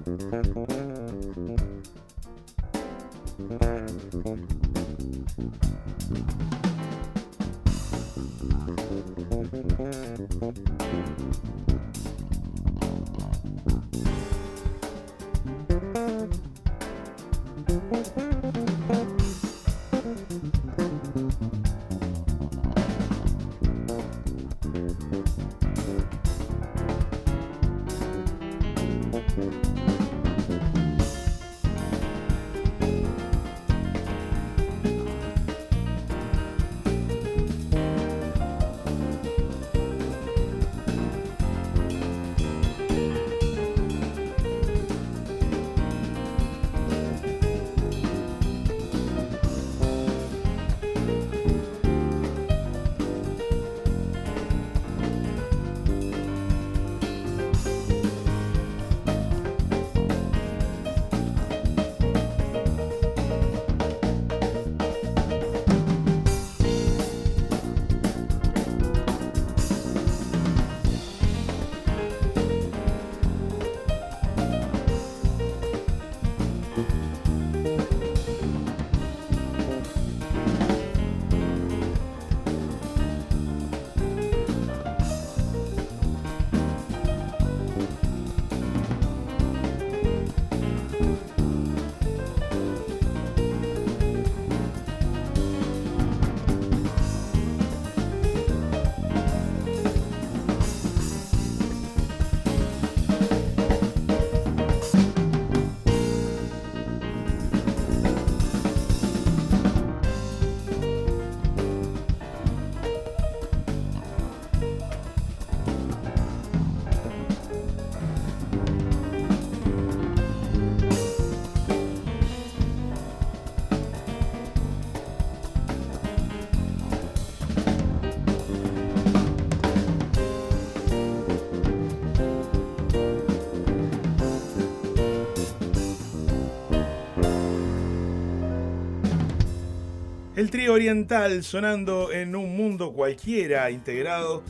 El trío oriental sonando en un mundo cualquiera, integrado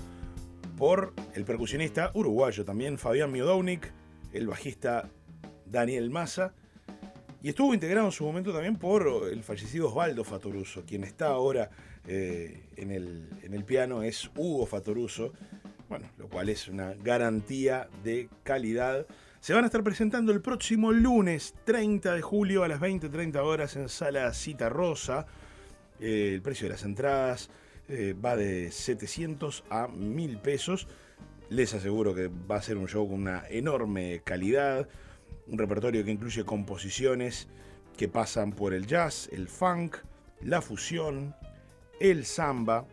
por el percusionista uruguayo también, Fabián Miodownik, el bajista Daniel Massa, y estuvo integrado en su momento también por el fallecido Osvaldo Fattoruso. Quien está ahora en el piano es Hugo Fattoruso, bueno, lo cual es una garantía de calidad. Se van a estar presentando el próximo lunes 30 de julio a las 20:30 horas en Sala Cita Rosa. El precio de las entradas va de 700 a 1000 pesos. Les aseguro que va a ser un show con una enorme calidad, un repertorio que incluye composiciones que pasan por el jazz, el funk, la fusión, el samba.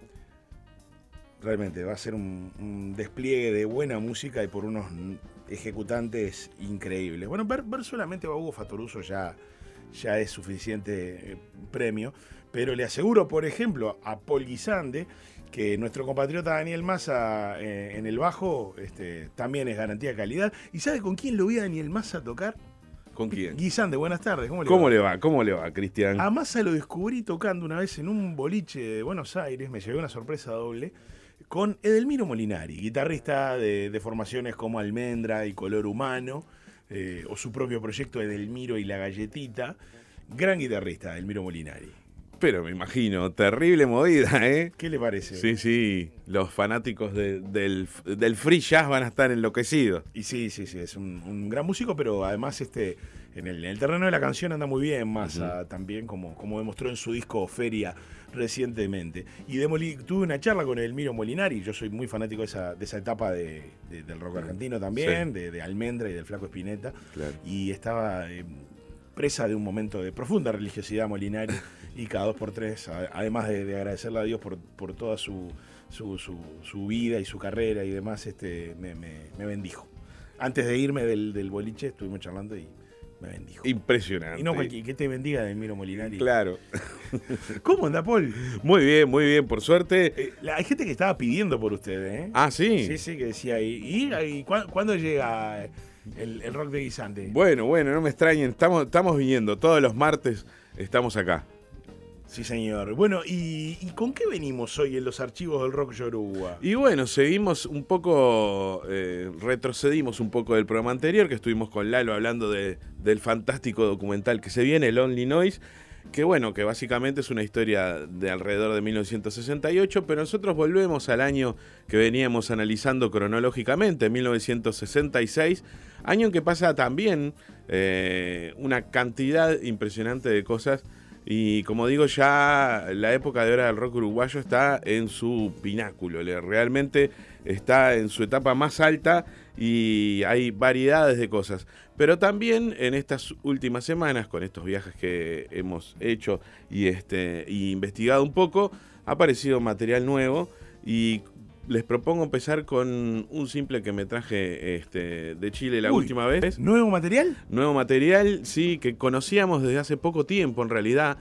Realmente va a ser un despliegue de buena música y por unos ejecutantes increíbles. Bueno, ver solamente a Hugo Fattoruso ya es suficiente premio, pero le aseguro, por ejemplo, a Paul Guisande que nuestro compatriota Daniel Massa en el bajo también es garantía de calidad. ¿Y sabe con quién lo vi a Daniel Massa tocar? ¿Con quién? Guisande, buenas tardes. ¿Cómo le va? ¿Cómo le va, Cristian? A Massa lo descubrí tocando una vez en un boliche de Buenos Aires, me llevé una sorpresa doble, con Edelmiro Molinari, guitarrista de formaciones como Almendra y Color Humano, o su propio proyecto Edelmiro y la Galletita. Gran guitarrista, Edelmiro Molinari. Pero me imagino, terrible movida, ¿eh? ¿Qué le parece? Sí, los fanáticos del free jazz van a estar enloquecidos. Y sí, es un gran músico, pero además en el terreno de la canción anda muy bien, Massa, también, como demostró en su disco Feria recientemente. Y tuve una charla con Edelmiro Molinari, yo soy muy fanático de esa etapa del rock argentino también, sí, de Almendra y del Flaco Spinetta, claro. Y estaba presa de un momento de profunda religiosidad Molinari, y cada 2x3, además de agradecerle a Dios por toda su vida y su carrera y demás, me bendijo. Antes de irme del boliche estuvimos charlando y me bendijo. Impresionante. Y no que te bendiga Edelmiro Molinari. Claro. ¿Cómo anda, Paul? Muy bien, por suerte. Hay gente que estaba pidiendo por ustedes, ¿eh? Ah, ¿sí? Sí, que decía, ¿y cuándo llega el rock de Guisante? Bueno, no me extrañen, estamos viniendo, todos los martes estamos acá. Sí, señor. Bueno, ¿y con qué venimos hoy en los archivos del rock yoruba? Y bueno, seguimos un poco, retrocedimos un poco del programa anterior, que estuvimos con Lalo hablando del fantástico documental que se viene, Lonely Noise, que bueno, que básicamente es una historia de alrededor de 1968, pero nosotros volvemos al año que veníamos analizando cronológicamente, 1966, año en que pasa también una cantidad impresionante de cosas. Y como digo, ya la época de oro del rock uruguayo está en su pináculo, realmente está en su etapa más alta y hay variedades de cosas. Pero también en estas últimas semanas, con estos viajes que hemos hecho y investigado un poco, ha aparecido material nuevo y les propongo empezar con un simple que me traje de Chile la última vez. ¿Nuevo material? Nuevo material, sí, que conocíamos desde hace poco tiempo en realidad.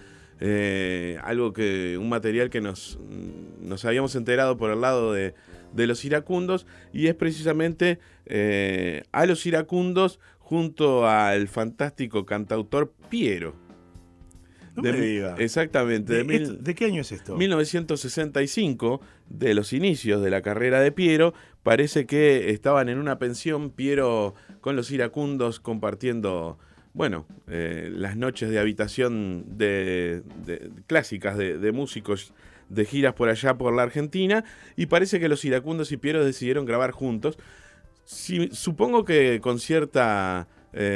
Un material que nos habíamos enterado por el lado de los iracundos, y es precisamente a los iracundos junto al fantástico cantautor Piero. No me diga. Exactamente. ¿De qué año es esto? 1965, de los inicios de la carrera de Piero. Parece que estaban en una pensión Piero con los iracundos compartiendo, las noches de habitación clásicas de músicos de giras por allá por la Argentina, y parece que los iracundos y Piero decidieron grabar juntos. Sí, supongo que con cierta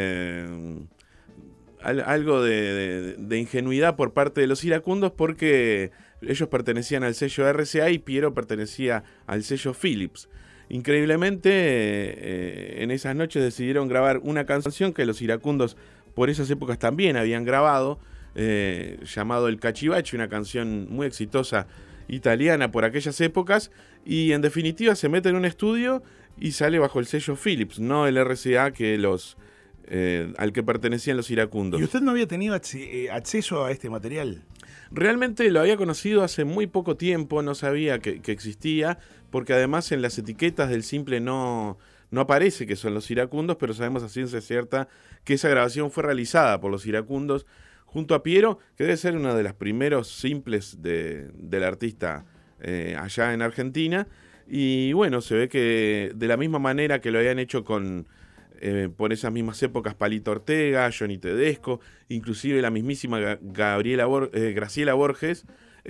algo de ingenuidad por parte de los iracundos, porque ellos pertenecían al sello RCA y Piero pertenecía al sello Philips. Increíblemente, en esas noches decidieron grabar una canción que los iracundos por esas épocas también habían grabado, llamado El Cachivache, una canción muy exitosa italiana por aquellas épocas, y en definitiva se mete en un estudio y sale bajo el sello Philips, no el RCA al que pertenecían los iracundos. ¿Y usted no había tenido acceso a este material? Realmente lo había conocido hace muy poco tiempo, no sabía que existía, porque además en las etiquetas del simple no aparece que son los iracundos, pero sabemos a ciencia cierta que esa grabación fue realizada por los iracundos junto a Piero, que debe ser uno de los primeros simples del artista allá en Argentina. Y bueno, se ve que de la misma manera que lo habían hecho por esas mismas épocas Palito Ortega, Johnny Tedesco, inclusive la mismísima Graciela Borges,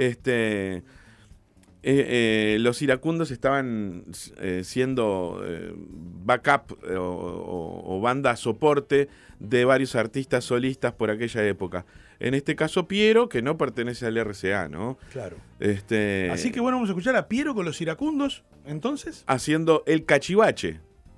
los iracundos estaban siendo backup o banda soporte de varios artistas solistas por aquella época. En este caso Piero, que no pertenece al RCA, ¿no? Claro. Así que bueno, vamos a escuchar a Piero con los iracundos, entonces. Haciendo El Cachivache.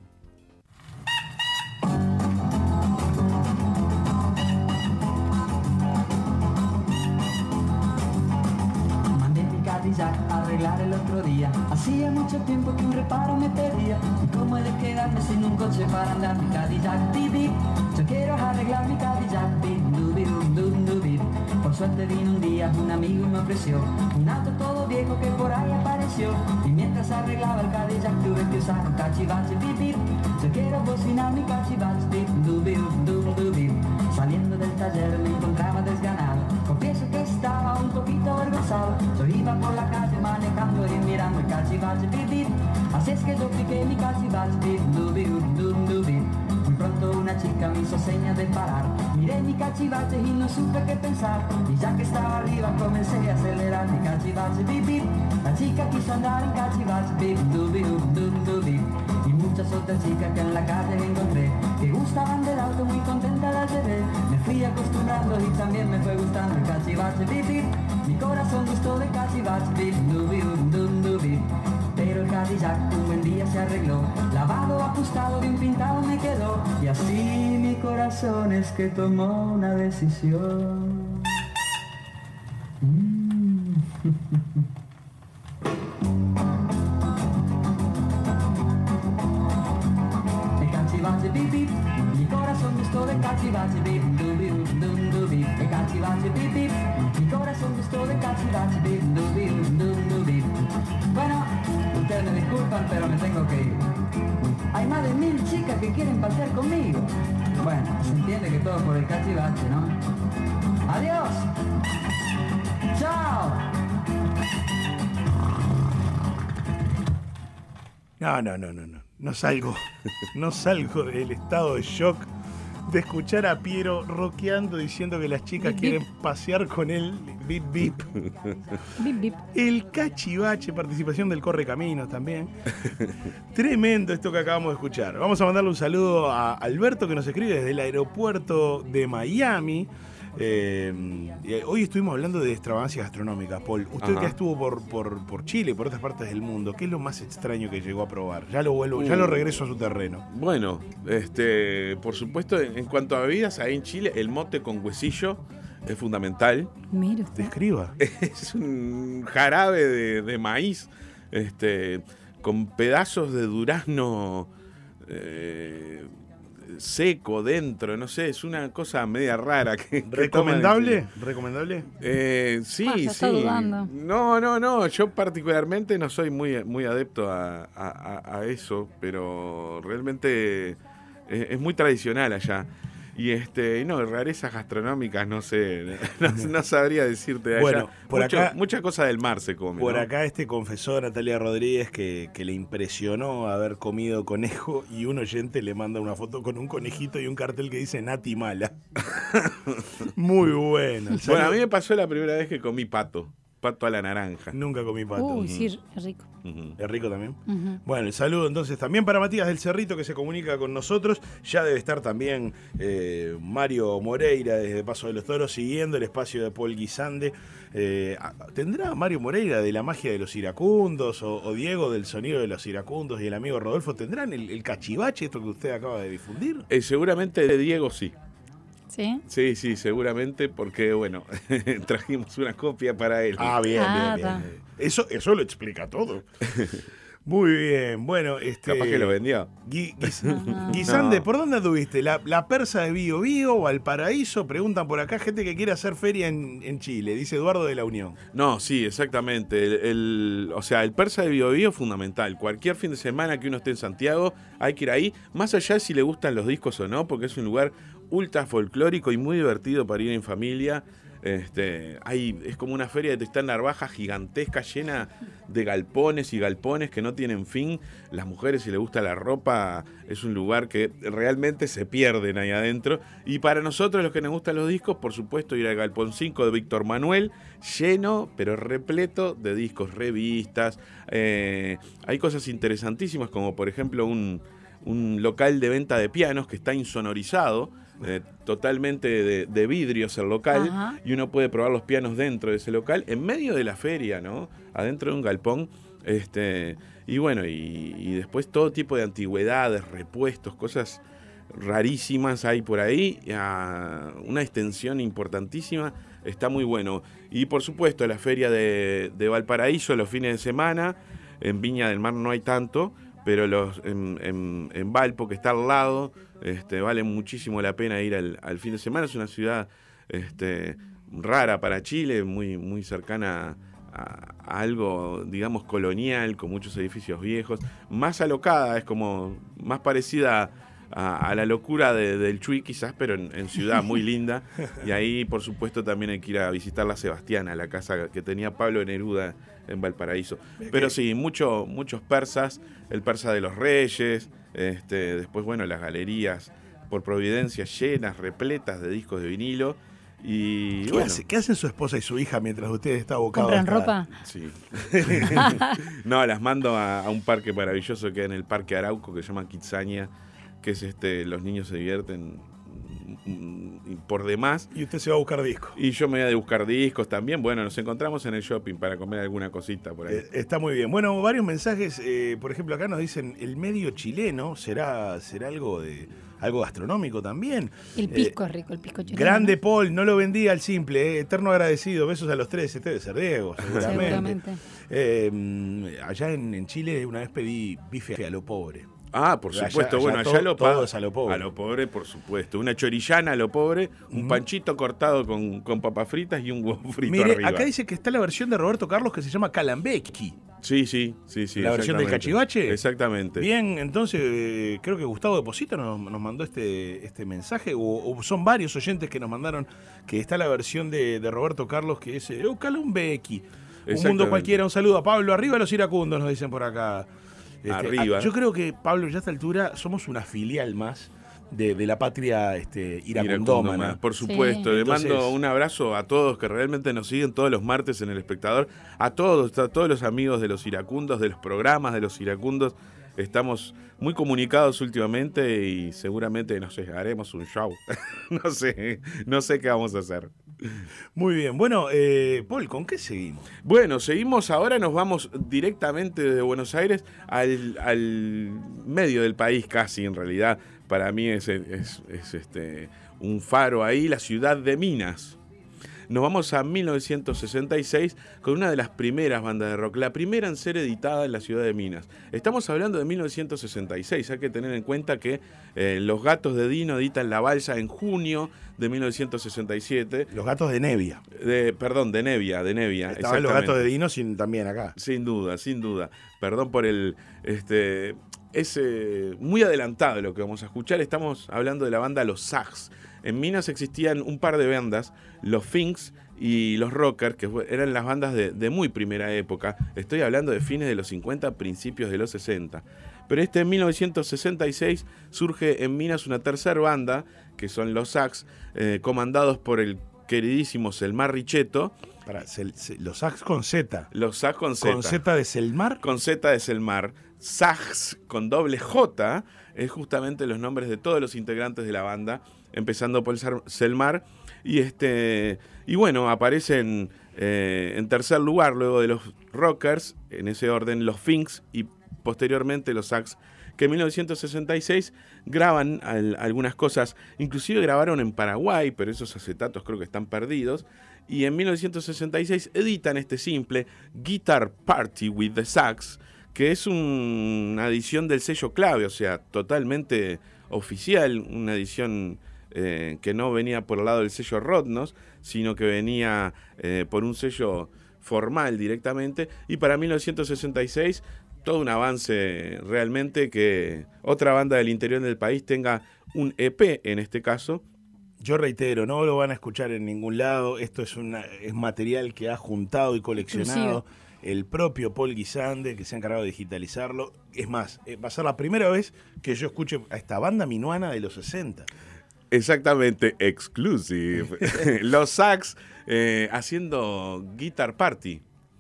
Arreglar el otro día. Hacía mucho tiempo que un reparo me pedía. ¿Y cómo he de quedarme sin un coche para andar mi Cadillac? Bibi, yo quiero arreglar mi Cadillac. Bibi, por suerte vino un día un amigo y me ofreció un auto todo viejo que por ahí apareció. Y mientras arreglaba el Cadillac tuve que usar un cachivache. Bibi, yo quiero bocinar mi cachivache. Bibi, saliendo del taller me encontraba desganado. Confieso que estaba un poquito avergonzado. Yo iba por la calle manejando y mirando el cachivache, bip, así es que yo piqué mi cachivache, bip. Muy pronto una chica me hizo señas de parar. Miré mi cachivache y no supe qué pensar. Y ya que estaba arriba comencé a acelerar mi cachivache, bip. La chica quiso andar en cachivache, bip. Y muchas otras chicas que en la calle encontré que gustaban del auto, muy contenta las llevé. Me fui acostumbrando y también me fue gustando el cachivache, bip. Mi corazón gustó de cachivache, bip. Pero el Cadillac un buen día se arregló, lavado, ajustado, bien pintado me quedó. Y así mi corazón es que tomó una decisión. El cachivache, bip, mi corazón gustó de cachivache, bip, el cachivache, bip, mi corazón gustó de cachivache, bip. Bueno, ustedes me disculpan, pero me tengo que ir. Hay más de 1000 chicas que quieren pasear conmigo. Bueno, se entiende que todo por el cachivache, ¿no? ¡Adiós! Chao. No salgo. No salgo del estado de shock de escuchar a Piero rockeando diciendo que las chicas Bip, quieren pasear con él. Bip, bip. Bip, bip. El cachivache, participación del Correcaminos también. Tremendo esto que acabamos de escuchar. Vamos a mandarle un saludo a Alberto, que nos escribe desde el aeropuerto de Miami. Hoy estuvimos hablando de extravagancias gastronómicas, Paul. Usted que estuvo por Chile y por otras partes del mundo, ¿qué es lo más extraño que llegó a probar? Ya lo regreso a su terreno. Bueno, por supuesto, en cuanto a bebidas, ahí en Chile, el mote con huesillo es fundamental. Mira usted. Describa. Es un jarabe de maíz, con pedazos de durazno seco dentro, no sé, es una cosa media rara. ¿Recomendable? ¿Recomendable? Sí, ya sí. está dudando. No, yo particularmente no soy muy adepto a eso, pero realmente es muy tradicional allá. Y rarezas gastronómicas, no sé, no sabría decirte allá. Bueno, mucha cosa del mar se come. Por ¿no? acá confesó Natalia Rodríguez que le impresionó haber comido conejo y un oyente le manda una foto con un conejito y un cartel que dice Nati Mala. Muy bueno. Bueno, a mí me pasó la primera vez que comí pato a la naranja. Nunca comí pato. Uy, sí, es rico. ¿Es rico también? Ujú. Bueno, el saludo entonces también para Matías del Cerrito, que se comunica con nosotros. Ya debe estar también Mario Moreira desde Paso de los Toros siguiendo el espacio de Paul Guisande. ¿Tendrá Mario Moreira de la magia de los iracundos o Diego del sonido de los iracundos y el amigo Rodolfo? ¿Tendrán el cachivache, esto que usted acaba de difundir? Seguramente de Diego sí. ¿Sí? Sí, seguramente, porque, bueno, trajimos una copia para él. Bien. Ta. Eso lo explica todo. Muy bien, bueno, Capaz que lo vendió. Guisande, No. ¿por dónde anduviste? ¿La persa de Bío Bío o Valparaíso? Preguntan por acá gente que quiere hacer feria en Chile, dice Eduardo de la Unión. No, sí, exactamente. El persa de Bío Bío es fundamental. Cualquier fin de semana que uno esté en Santiago, hay que ir ahí, más allá de si le gustan los discos o no, porque es un lugar ultra folclórico y muy divertido para ir en familia. Es como una feria de Tristán Narvaja gigantesca, llena de galpones y galpones que no tienen fin. Las mujeres, si les gusta la ropa, es un lugar que realmente se pierden ahí adentro. Y para nosotros, los que nos gustan los discos, por supuesto, ir al Galpón 5 de Víctor Manuel, lleno, pero repleto de discos, revistas. Hay cosas interesantísimas, como por ejemplo un local de venta de pianos que está insonorizado, totalmente de vidrios el local. Ajá. Y uno puede probar los pianos dentro de ese local, en medio de la feria, ¿no? Adentro de un galpón. Y bueno, y después todo tipo de antigüedades, repuestos, cosas rarísimas hay por ahí. Una extensión importantísima, está muy bueno. Y por supuesto, la feria de Valparaíso los fines de semana. En Viña del Mar no hay tanto, pero en Valpo, que está al lado, vale muchísimo la pena ir al fin de semana. Es una ciudad rara para Chile, muy cercana a algo, digamos, colonial, con muchos edificios viejos, más alocada, es como más parecida a la locura del Chuy quizás, pero en ciudad muy linda. Y ahí, por supuesto, también hay que ir a visitar la Sebastiana, la casa que tenía Pablo Neruda en Valparaíso. Pero sí, muchos persas, el persa de los Reyes, después, bueno, las galerías por Providencia llenas, repletas de discos de vinilo. Y ¿Qué hacen su esposa y su hija mientras usted está abocado? ¿Compran ropa? Sí. No, las mando a un parque maravilloso que hay en el Parque Arauco, que se llama Kitsania, que es los niños se divierten por demás. Y usted se va a buscar discos. Y yo me voy a buscar discos también. Bueno, nos encontramos en el shopping para comer alguna cosita por ahí. Está muy bien. Bueno, varios mensajes. Por ejemplo, acá nos dicen, el medio chileno será algo gastronómico también. El pisco es rico, el pisco chileno. Grande Paul, no lo vendía al simple. Eterno agradecido. Besos a los tres. Este debe ser Diego, seguramente. Allá en Chile una vez pedí bife a lo pobre. Por supuesto, allá lo todo es a lo pobre. A lo pobre, por supuesto. Una chorillana a lo pobre, un panchito cortado con papas fritas y un huevo frito Mire, arriba. acá dice que está la versión de Roberto Carlos que se llama Calambecchi. Sí. ¿La versión del exactamente. Cachivache? Exactamente. Bien, entonces creo que Gustavo Deposito nos mandó este mensaje, o son varios oyentes que nos mandaron, que está la versión de Roberto Carlos, que es Calumbequi. Un mundo Exactamente. cualquiera. Un saludo a Pablo. Arriba los iracundos, nos dicen por acá. Arriba. Yo creo que, Pablo, ya a esta altura somos una filial más de la patria iracundómana. Por supuesto, Sí. le Entonces, mando un abrazo a todos que realmente nos siguen todos los martes en El Espectador, a todos los amigos de los iracundos, de los programas de los iracundos. Estamos muy comunicados últimamente y seguramente, no sé, haremos un show. no sé qué vamos a hacer. Muy bien. Bueno, Paul, ¿con qué seguimos? Bueno, seguimos ahora, nos vamos directamente desde Buenos Aires al medio del país casi, en realidad. Para mí es un faro ahí, la ciudad de Minas. Nos vamos a 1966 con una de las primeras bandas de rock, la primera en ser editada en la ciudad de Minas. Estamos hablando de 1966, hay que tener en cuenta que Los Gatos de Dino editan La Balsa en junio de 1967. Los Gatos de Nevia. De Nevia. Estaban Los Gatos de Dino también acá. Sin duda. Perdón por el... Es muy adelantado lo que vamos a escuchar. Estamos hablando de la banda Los Sags. En Minas existían un par de bandas, los Finks y los Rockers, que eran las bandas de muy primera época. Estoy hablando de fines de los 50, principios de los 60. Pero en 1966 surge en Minas una tercera banda, que son los Sags, comandados por el queridísimo Selmar Richetto. Los Sags con Z. Los Sags con Z. ¿Con Z de Selmar? Con Z de Selmar. Sags con doble J es justamente los nombres de todos los integrantes de la banda, empezando por Selmar. Y bueno, aparecen en tercer lugar, luego de los Rockers, en ese orden, los Finks y posteriormente los Sags, que en 1966 graban algunas cosas, inclusive grabaron en Paraguay, pero esos acetatos creo que están perdidos. Y en 1966 editan este simple, Guitar Party with the Sags, que es una edición del sello Clave, o sea, totalmente oficial, una edición que no venía por el lado del sello Rodnos, sino que venía por un sello formal directamente. Y para 1966, todo un avance realmente, que otra banda del interior del país tenga un EP en este caso. Yo reitero, no lo van a escuchar en ningún lado. Esto es material que ha juntado y coleccionado Exclusivo. el propio Paul Guisande, que se ha encargado de digitalizarlo. Es más, va a ser la primera vez que yo escuche a esta banda minuana de los 60. Exactamente, exclusive. Los Sags haciendo Guitar Party.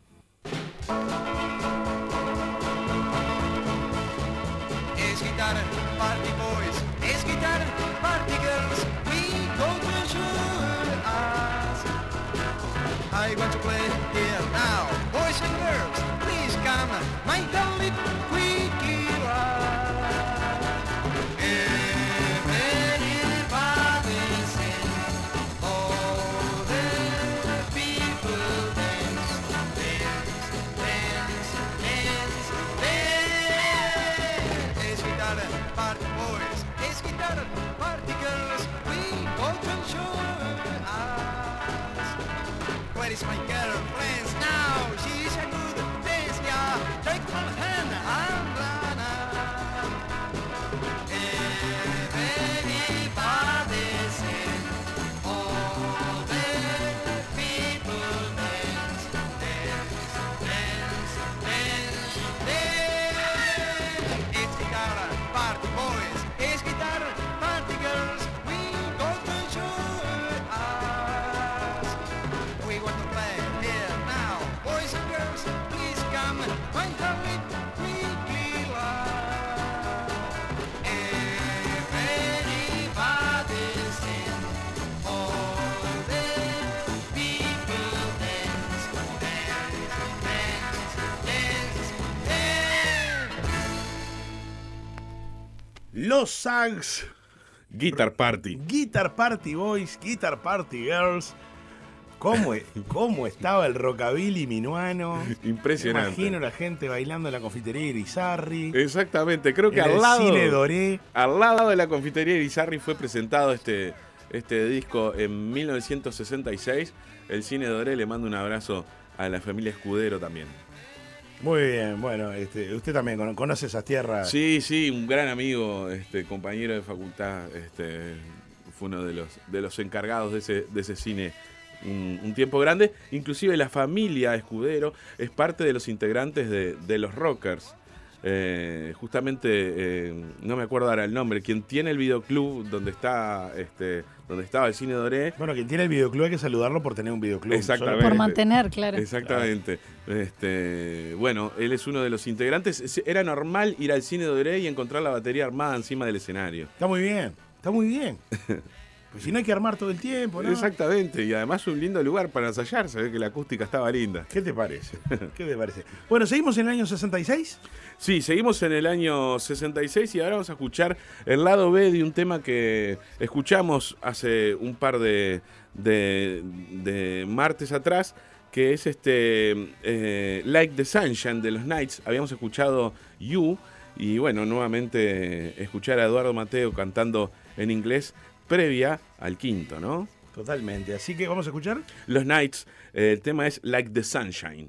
Es guitar party boys, es guitar party girls. We go to shoot us. I want to play here now. Boys and girls, please come. My darling, quickly everybody sing. All the people dance, dance, dance, dance, dance. Es guitar party boys, es guitar party girls. We go to show us. Where is my girlfriend now? She's a good dance, yeah. Take my hand and run out. Everybody sing. All the people dance, dance, dance, dance, dance. It's guitar party boys, it's guitar party girls. We go to show us. We want to play here now. Boys and girls, please come. My heart quickly love. Everybody sing. All the people dance, dance, dance, dance, dance. Los Sags, Guitar Party. Guitar Party Boys, Guitar Party Girls. ¿Cómo estaba el rockabilly minuano? Impresionante. Me imagino la gente bailando en la confitería Irizarry. Exactamente, creo que En el al lado cine Doré. de la confitería Irizarry fue presentado este disco en 1966. El cine Doré le manda un abrazo a la familia Escudero también. Muy bien, bueno, usted también conoce esas tierras. Sí, un gran amigo, compañero de facultad, fue uno de los encargados de ese cine un tiempo grande. Inclusive la familia Escudero es parte de los integrantes de los Rockers. Justamente, no me acuerdo ahora el nombre, quien tiene el videoclub donde estaba el Cine Doré. Bueno, quien tiene el videoclub hay que saludarlo por tener un videoclub. Exactamente. Por mantener, claro. Exactamente. Bueno, él es uno de los integrantes. Era normal ir al Cine Doré y encontrar la batería armada encima del escenario. Está muy bien. Pues si no hay que armar todo el tiempo, ¿no? Exactamente, y además un lindo lugar para ensayar, se ve que la acústica estaba linda. ¿Qué te parece? Bueno, ¿seguimos en el año 66? Sí, seguimos en el año 66 y ahora vamos a escuchar el lado B de un tema que escuchamos hace un par de martes atrás, que es Like the Sunshine de los Knights. Habíamos escuchado You y bueno, nuevamente escuchar a Eduardo Mateo cantando en inglés previa al quinto, ¿no? Totalmente, así que vamos a escuchar los Knights, el tema es Like the Sunshine.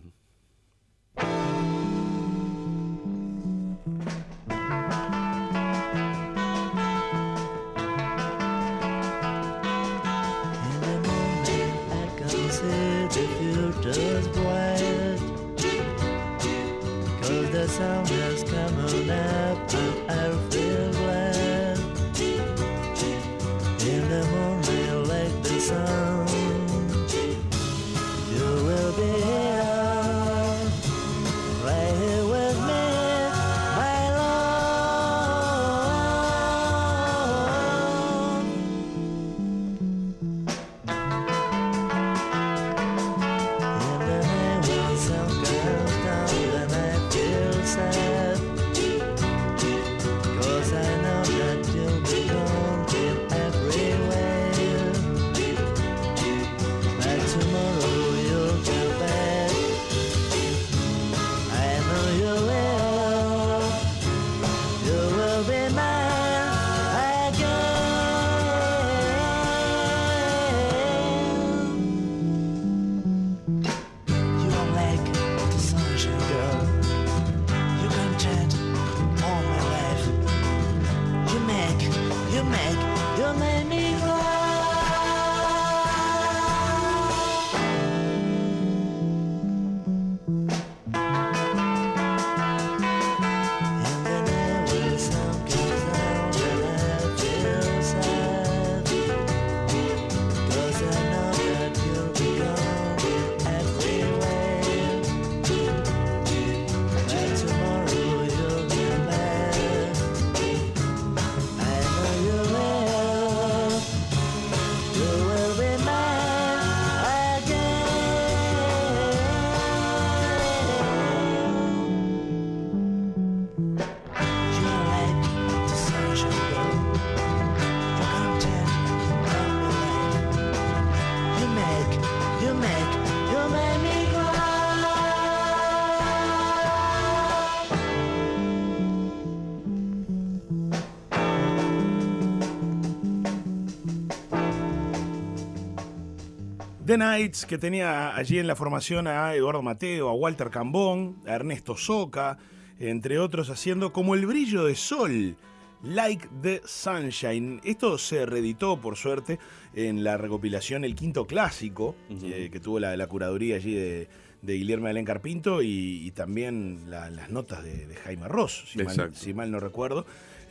The Knights, que tenía allí en la formación a Eduardo Mateo, a Walter Cambón, a Ernesto Soca, entre otros, haciendo Como el brillo de sol, Like the Sunshine. Esto se reeditó, por suerte, en la recopilación El Quinto Clásico, que tuvo la curaduría allí de Guillermo Alén Carpinto y también las notas de Jaime Ross, si mal no recuerdo.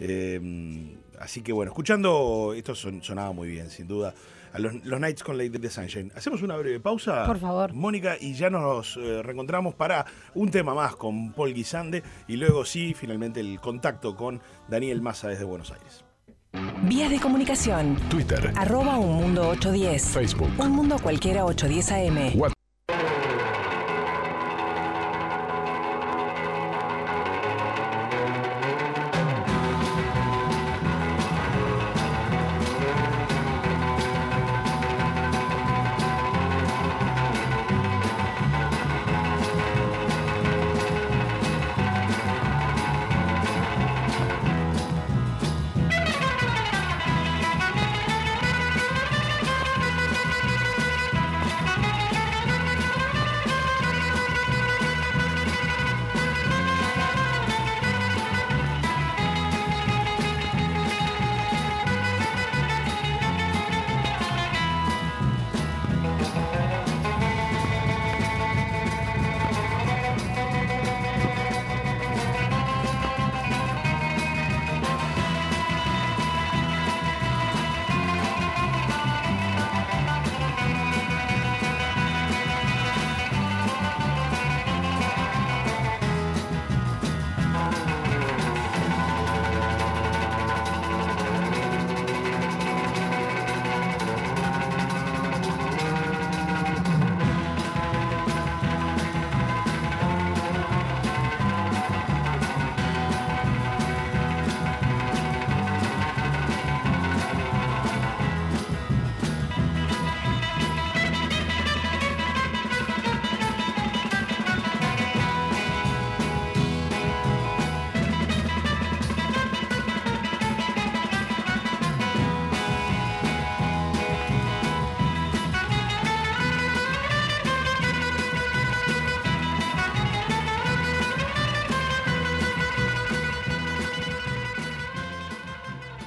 Así que bueno, escuchando esto sonaba muy bien, sin duda. A los Knights con Like the Sunshine. Hacemos una breve pausa, por favor, Mónica, y ya nos reencontramos para un tema más con Paul Guisande y luego sí, finalmente el contacto con Daniel Massa desde Buenos Aires. Vías de comunicación. Twitter. @unmundo810. Facebook. Un Mundo Cualquiera 810 AM. WhatsApp.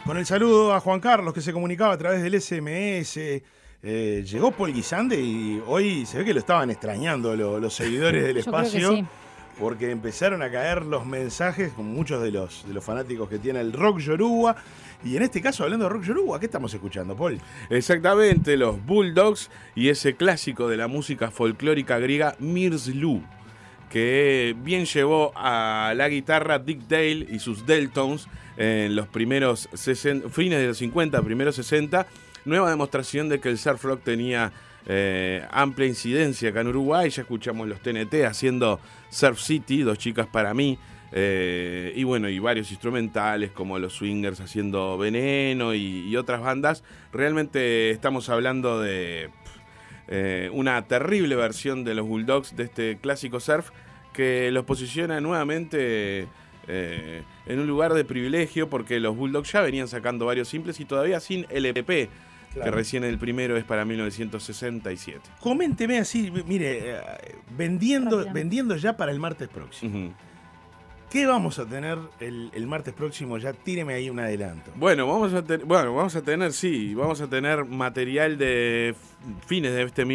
Con el saludo a Juan Carlos, que se comunicaba a través del SMS. Llegó Paul Guisande y hoy se ve que lo estaban extrañando los seguidores del Yo espacio. creo que sí. Porque empezaron a caer los mensajes con muchos de los fanáticos que tiene el rock yoruba. Y en este caso, hablando de rock yoruba, ¿qué estamos escuchando, Paul? Exactamente, los Bulldogs y ese clásico de la música folclórica griega, Mirslu, que bien llevó a la guitarra Dick Dale y sus Deltones en los primeros fines de los 50, primeros 60. Nueva demostración de que el surf rock tenía amplia incidencia acá en Uruguay. Ya escuchamos los TNT haciendo Surf City, Dos chicas para mí. Y bueno, y varios instrumentales como los Swingers haciendo Veneno y otras bandas. Realmente estamos hablando de una terrible versión de los Bulldogs de este clásico surf que los posiciona nuevamente en un lugar de privilegio, porque los Bulldogs ya venían sacando varios simples y todavía sin LP. Claro. Que recién el primero es para 1967. Coménteme así, mire, vendiendo ya para el martes próximo. ¿Qué vamos a tener el martes próximo? Ya tíreme ahí un adelanto. Bueno, vamos a tener material de fines de este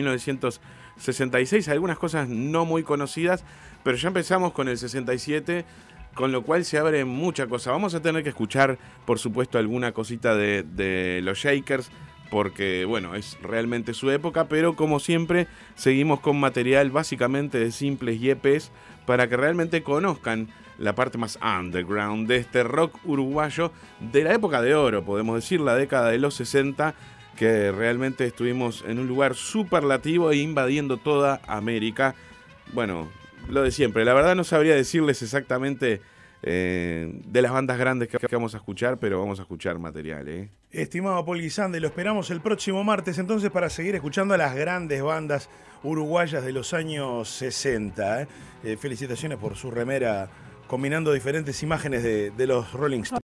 1966, algunas cosas no muy conocidas, pero ya empezamos con el 67, con lo cual se abre mucha cosa. Vamos a tener que escuchar, por supuesto, alguna cosita de los Shakers, porque, bueno, es realmente su época, pero como siempre, seguimos con material básicamente de simples y EPs para que realmente conozcan la parte más underground de este rock uruguayo de la época de oro, podemos decir, la década de los 60, que realmente estuvimos en un lugar superlativo e invadiendo toda América. Bueno, lo de siempre, la verdad no sabría decirles exactamente de las bandas grandes que vamos a escuchar, pero vamos a escuchar material. Estimado Paul Guisande, lo esperamos el próximo martes entonces para seguir escuchando a las grandes bandas uruguayas de los años 60. Felicitaciones por su remera combinando diferentes imágenes de los Rolling Stones.